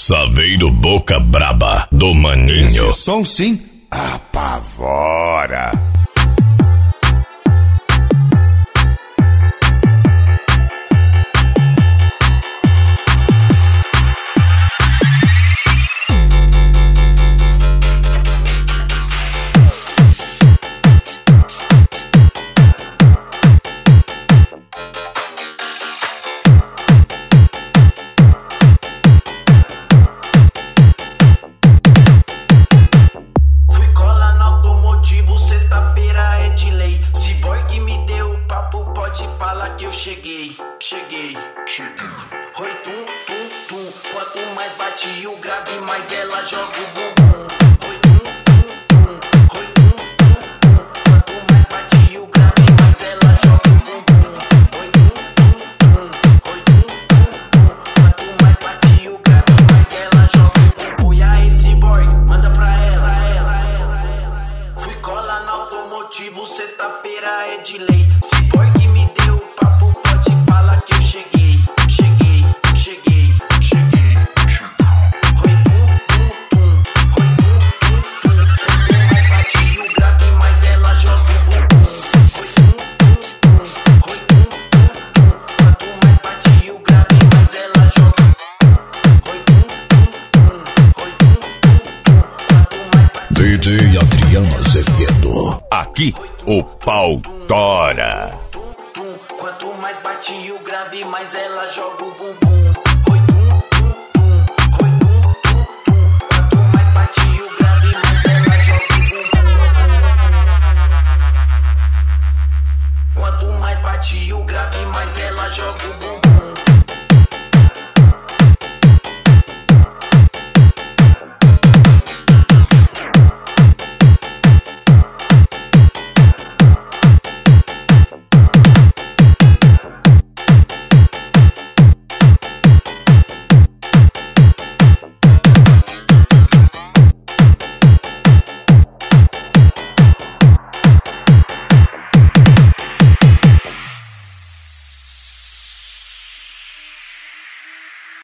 Saveiro Boca Braba do Maninho. Esse som sim apavora. Cheguei. Oi, tum, tum, tum. Quanto mais bate o grave, mais ela joga o bumbum. Oi, tum, tum, tum. Oi, tum, tum, tum. Quanto mais bate o grave, mais ela joga o bumbum. Oi, tum, tum, tum. Oi, tum, tum, tum. Quanto mais bate o grave, mais ela joga o bumbum. E aí, esse boy, manda pra ela. Fui colar no automotivo, sexta-feira é de lei. Se boy que me deu papo, pode falar que eu cheguei. Oi, tum, tum, tum. Oi, tum, tum, tum. Quanto mais bate o grave, mais ela joga o bumbum. Oi, tum, tum, tum. Oi, tum, tum, tum. Quanto mais bate o grave, mais ela joga. Oi, tum, tum, tum. Oi, tum, tum, tum. Quanto mais bate. DJ Adriano Azevedo. Aqui o pau tora. Quanto mais bate o grave, mais ela joga o bumbum. Oi, tum, tum, tum. Oi, tum, tum, tum. Quanto mais bate o grave, mais ela joga o bumbum. Quanto mais bate o grave, mais ela joga o bumbum.